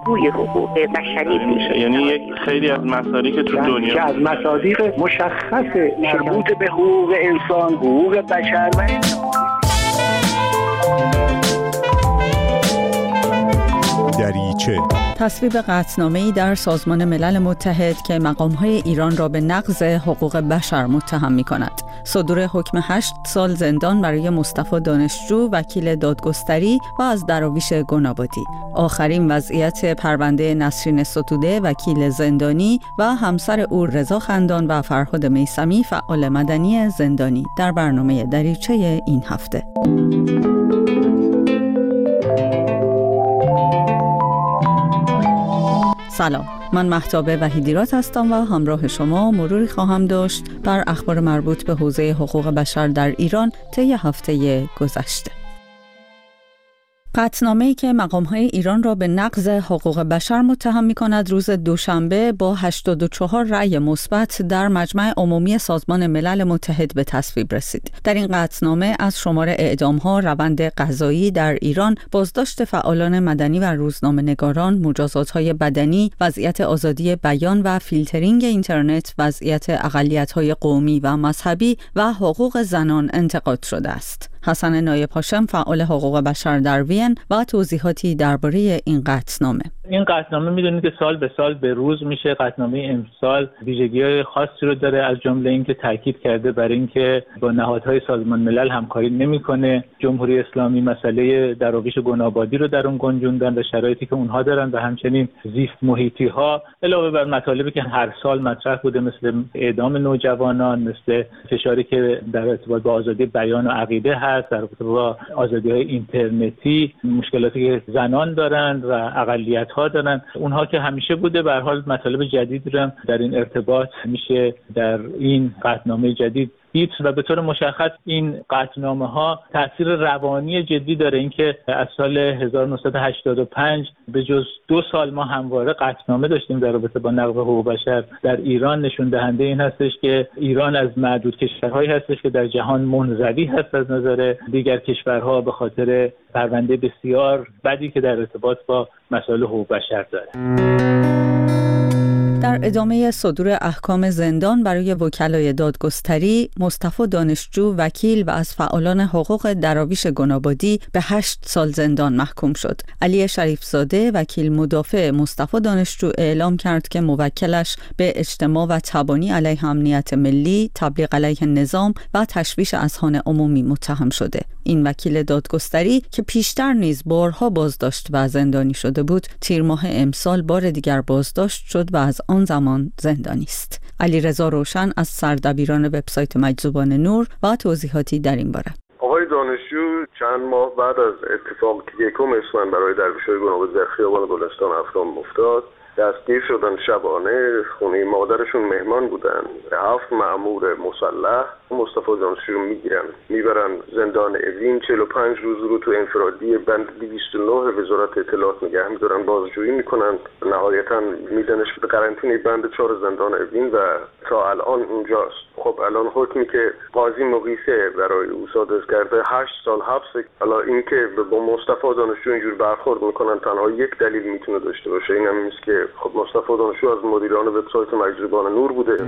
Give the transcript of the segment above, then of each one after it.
بازگوی حقوق بشری میشه. یعنی یک خیلی از مسائلی که تو دنیا که از مصادیق مشخص مربوط به حقوق انسان، حقوق بشر و دریچه تصویب قطعنامه‌ای در سازمان ملل متحد که مقام‌های ایران را به نقض حقوق بشر متهم می‌کند. صدور حکم 8 سال زندان برای مصطفی دانشجو وکیل دادگستری و از دراویش گنابادی. آخرین وضعیت پرونده نسرین ستوده وکیل زندانی و همسر او رضا خندان و فرهاد میثمی فعال مدنی زندانی در برنامه دریچه این هفته. سلام، من مهتاب وحیدیرات هستم و همراه شما مروری خواهم داشت بر اخبار مربوط به حوزه حقوق بشر در ایران طی هفته گذشته. قطعنامه‌ای که مقام‌های ایران را به نقض حقوق بشر متهم می‌کند روز دوشنبه با 84 رأی مثبت در مجمع عمومی سازمان ملل متحد به تصویب رسید. در این قطعنامه از شمار اعدام‌ها، روند قضایی در ایران، بازداشت فعالان مدنی و روزنامه‌نگاران، مجازات‌های بدنی، وضعیت آزادی بیان و فیلترینگ اینترنت، وضعیت اقلیت‌های قومی و مذهبی و حقوق زنان انتقاد شده است. حسن نایب هاشم فعال حقوق بشر در وین و توضیحاتی درباره این قطعنامه. این قطعنامه میدونید که سال به سال به روز میشه. قطعنامه امسال ویژگی‌های خاصی رو داره، از جمله اینکه تاکید کرده بر اینکه با نهادهای سازمان ملل همکاری نمیکنه. جمهوری اسلامی مسئله دراویش گنابادی رو در اون گنجوندن و شرایطی که اونها دارن و همچنین زیست محیطی ها، علاوه بر مطالبی که هر سال مطرح بوده مثل اعدام نوجوانان، مثل فشاری که در ارتباط با آزادی بیان و عقیده هست، در ارتباط با آزادی‌های اینترنتی، مشکلاتی که زنان دارند و اقلیت‌ها دارن، اونها که همیشه بوده. به هر حال مطالب جدیدی رو در این ارتباط میشه در این قطعنامه جدید دید و به طور مشخص این قطعنامه‌ها تاثیر روانی جدی داره. اینکه از سال 1985 به جز 2 سال ما همواره قطعنامه داشتیم در رابطه با نقض حقوق بشر در ایران، نشون دهنده این هستش که ایران از معدود کشورهایی هستش که در جهان منزوی هست از نظر دیگر کشورها به خاطر پرونده بسیار بدی که در ارتباط با مسائل حقوق بشر داره. در ادامه صدور احکام زندان برای وکلای دادگستری، مصطفی دانشجو وکیل و از فعالان حقوق دراویش گنابادی به 8 سال زندان محکوم شد. علی شریفزاده وکیل مدافع مصطفی دانشجو اعلام کرد که موکلش به اجتماع و تبانی علیه امنیت ملی، تبلیغ علیه نظام و تشویش اذهان عمومی متهم شده. این وکیل دادگستری که پیشتر نیز بارها بازداشت و زندانی شده بود، تیر ماه امسال بار دیگر بازداشت شد و از آن زمان زندانی است. علیرضا روشن از سردبیران وبسایت مجذوبان نور و توضیحاتی در این باره. آقای دانشجو چند ماه بعد از اتفاقی که 1 اسفند برای درویش‌های گنابادی در خیابان گلستان احکام افتاد، دستگیر شدن. شبانه خونه مادرشون مهمان بودن. 7 مأمور مسلح مصطفی دانشجو میگیرن، میبرن زندان اوین. 45 روز رو تو انفرادی بند 209 وزارت اطلاعات نگه میدارن، بازجویی میکنن. نهایتا میدنش به قرنطینه بند 4 زندان اوین و تا الان اونجاست. خب الان حکمی که قاضی مقیسه برای او صادر کرده 8 سال حبس. حالا این که با مصطفی دانشجو اینجور برخورد میکنن تنها یک دلیل میتونه داشته باشه، این هم نیست که خب مصطفی دانشجو از مدیران وبسایت مجذوبان نور بوده.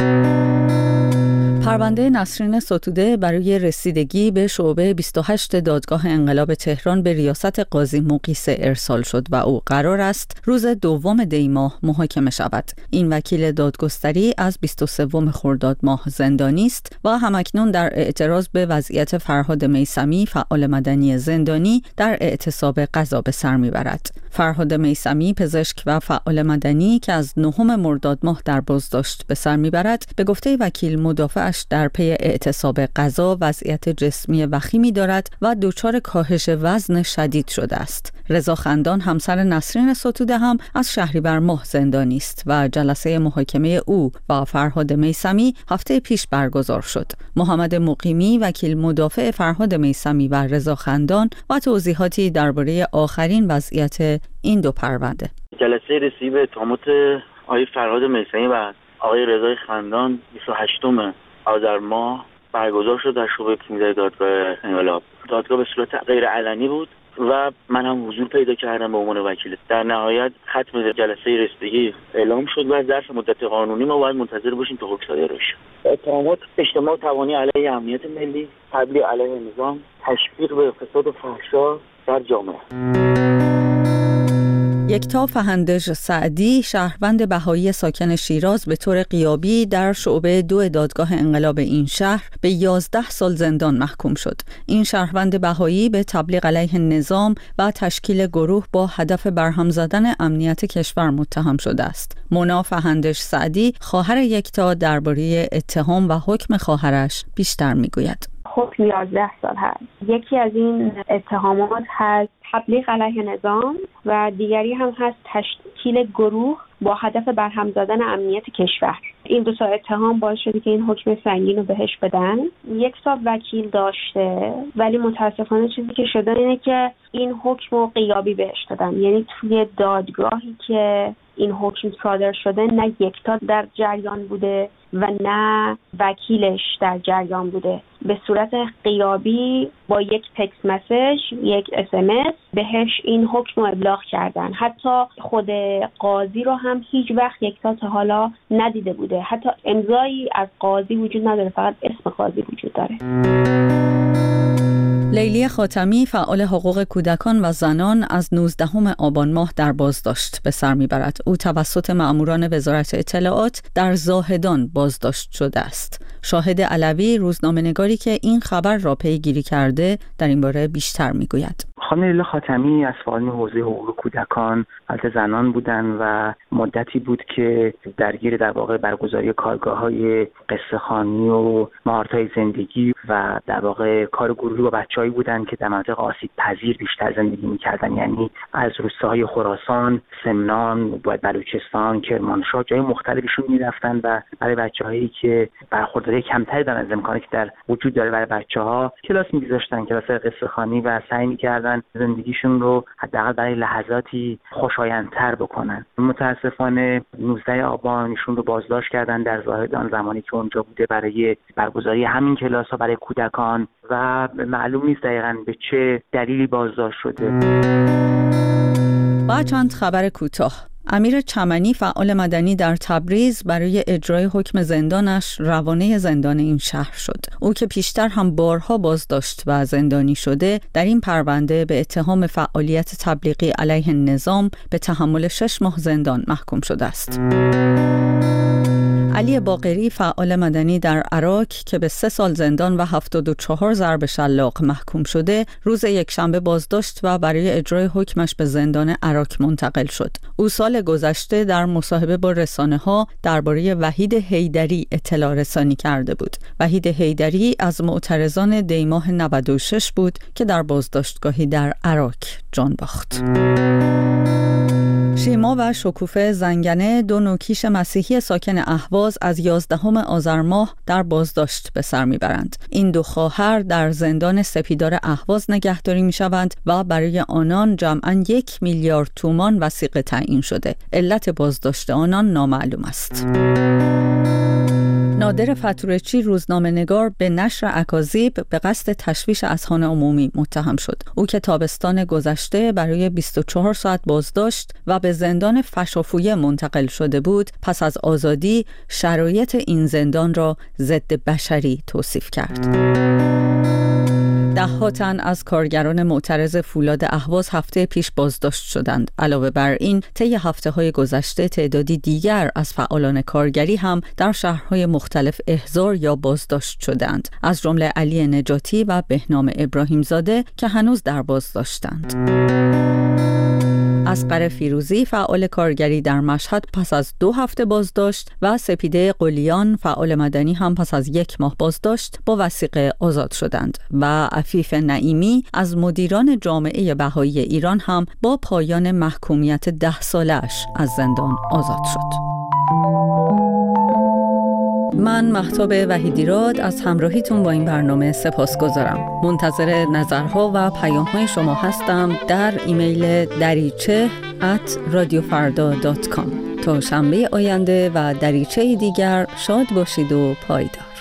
پرونده نسرین ستوده برای رسیدگی به شعبه 28 دادگاه انقلاب تهران به ریاست قاضی مقیسه ارسال شد و او قرار است روز 2 دی ماه محاکمه شود. این وکیل دادگستری از 23 خرداد ماه زندانی است و همکنون در اعتراض به وضعیت فرهاد میثمی فعال مدنی زندانی در اعتصاب قضا به سر میبرد. فرهاد میثمی پزشک و فعال مدنی که از 9 مرداد ماه در بازداشت به سر میبرد، به گفته وکیل مدافع در پی اعتصاب غذا وضعیت جسمی وخیمی دارد و دچار کاهش وزن شدید شده است. رضا خندان همسر نسرین ستوده هم از شهریور ماه زندانی است و جلسه محاکمه او و فرهاد میثمی هفته پیش برگزار شد. محمد مقیمی وکیل مدافع فرهاد میثمی و رضا خندان و توضیحاتی درباره آخرین وضعیت این دو پرونده. جلسه رسیدگی به اتهامات آقای فرهاد میثمی و آقای رضا خندان 28 آذر ماه برگزار شد در شعبه 15 دادگاه انقلاب. دادگاه به صورت غیر علنی بود و من هم حضور پیدا کردم به عنوان وکیل. در نهایت ختم جلسه رسیدگی اعلام شد و ظرف مدت قانونی ما باید منتظر باشیم تا حکم صادر بشه. اتهامات اجتماع توانی علیه امنیت ملی، تبلیغ علیه نظام، تشویق به فساد و فحشا در جامعه. یکتا فهندژ سعدی، شهروند بهایی ساکن شیراز، به طور غیابی در شعبه 2 دادگاه انقلاب این شهر به 11 سال زندان محکوم شد. این شهروند بهایی به تبلیغ علیه نظام و تشکیل گروه با هدف برهم زدن امنیت کشور متهم شده است. مونا فهندژ سعدی، خواهر یکتا، درباره اتهام و حکم خواهرش بیشتر میگوید. حکم 11 سال هست. یکی از این اتهامات هست تبلیغ علیه نظام و دیگری هم هست تشکیل گروه با هدف برهم زدن امنیت کشور. این دو تا اتهام باعث شده که این حکم سنگین رو بهش بدن. 1 سال وکیل داشته ولی متاسفانه چیزی که شده اینه که این حکم رو غیابی بهش دادن. یعنی توی دادگاهی که این حکم صادر شده نه یکتا در جریان بوده و نه وکیلش در جریان بوده. به صورت غیابی با یک تکست مسیج، یک SMS بهش این حکم رو ابلاغ کردن. حتی خود قاضی رو هم هیچ وقت یکتا تا حالا ندیده بوده. حتی امضایی از قاضی وجود نداره، فقط اسم قاضی وجود داره. لیلی خاتمی، فعال حقوق کودکان و زنان، از 19 آبان ماه در بازداشت به سر میبرد. او توسط مأموران وزارت اطلاعات در زاهدان بازداشت شده است. شاهد علوی، روزنامه‌نگاری که این خبر را پیگیری کرده، در این باره بیشتر میگوید. خانم لیلی خاتمی از فعالین حوزه حقوق کودکان و زنان بودن و مدتی بود که درگیر در واقع برگزاری کارگاه‌های قصه‌خوانی و مهارت‌های زندگی و در واقع کار گروهی با بچه‌هایی بودن که در مناطق آسیب پذیر بیشتر زندگی می‌کردن، یعنی از روستاهای خراسان، سمنان، بلوچستان، کرمانشاه، جای مختلفشون می‌رفتن و برای بچه‌هایی که برخورداری کمتری دارن از امکانی که در وجود داره برای بچه‌ها کلاس می‌گذاشتن، کلاس قصه‌خوانی، و سعی می‌کردن زندگیشون رو حداقل برای لحظاتی خوشایندتر بکنن. متاسفانه 19 آبان ایشون رو بازداشت کردن در زاهدان زمانی که اونجا بوده برای برگزاری همین کلاس‌ها برای کودکان و معلوم نیست دقیقاً به چه دلیلی بازداشت شده. با چند خبر کوتاه. امیر چمنی، فعال مدنی در تبریز، برای اجرای حکم زندانش روانه زندان این شهر شد. او که پیشتر هم بارها بازداشت و زندانی شده، در این پرونده به اتهام فعالیت تبلیغی علیه نظام به تحمل 6 ماه زندان محکوم شده است. علی باقری، فعال مدنی در عراق که به 3 سال زندان و 74 ضرب شلاق محکوم شده، روز یکشنبه بازداشت و برای اجرای حکمش به زندان عراق منتقل شد. او سال گذشته در مصاحبه با رسانه‌ها درباره وحید حیدری اطلاع رسانی کرده بود. وحید حیدری از معترضان دیماه 96 بود که در بازداشتگاهی در عراق جان باخت. شیما و شکوفه زنگنه، 2 نوکیش مسیحی ساکن اهواز، از 11 آذر ماه در بازداشت به سر میبرند. این 2 خواهر در زندان سپیدار اهواز نگهداری میشوند و برای آنان جمعاً 1 میلیارد تومان وثیقه تعیین شده. علت بازداشت آنان نامعلوم است. نادر فتورچی، روزنامه‌نگار، به نشر اکاذیب به قصد تشویش اذهان عمومی متهم شد. او که تابستان گذشته برای 24 ساعت بازداشت و به زندان فشافویه منتقل شده بود، پس از آزادی شرایط این زندان را ضد بشری توصیف کرد. 10 تن از کارگران معترض فولاد اهواز هفته پیش بازداشت شدند. علاوه بر این، طی هفته‌های گذشته تعدادی دیگر از فعالان کارگری هم در شهرهای مختلف احضار یا بازداشت شدند، از جمله علی نجاتی و بهنام ابراهیمزاده که هنوز در بازداشتند. اصغر فیروزی، فعال کارگری در مشهد، پس از 2 هفته بازداشت و سپیده قلیان، فعال مدنی، هم پس از 1 ماه بازداشت با وثیقه آزاد شدند و عفیف نعیمی از مدیران جامعه بهایی ایران هم با پایان محکومیت 10 سالش از زندان آزاد شد. من مهتاب وحیدیراد از همراهیتون با این برنامه سپاسگزارم. منتظر نظرها و پیام‌های شما هستم در ایمیل dariche@radiofarda.com. تا شنبه آینده و دریچه دیگر، شاد باشید و پایدار.